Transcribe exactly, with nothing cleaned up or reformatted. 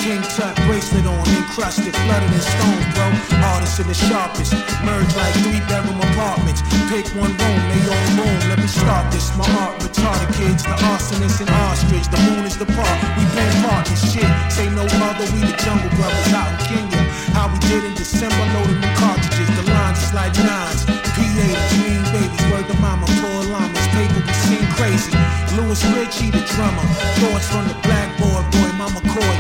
King Tut bracelet on, encrusted, flooded in stones, bro. Artists in the sharpest, merge like three bedroom apartments. Pick one room, they own room. Let me start this. My art retarded kids, the arsonists and ostrich. The moon is the park, we been partners. Shit, say no other, we the jungle brothers out in Kenya. How we did in December, loaded them cartridges. The lines is like nines. P A the dream babies, word to mama, poor llamas. Paper we seen crazy. Louis Ritchie the drummer. Thoughts from the blackboard, boy, mama called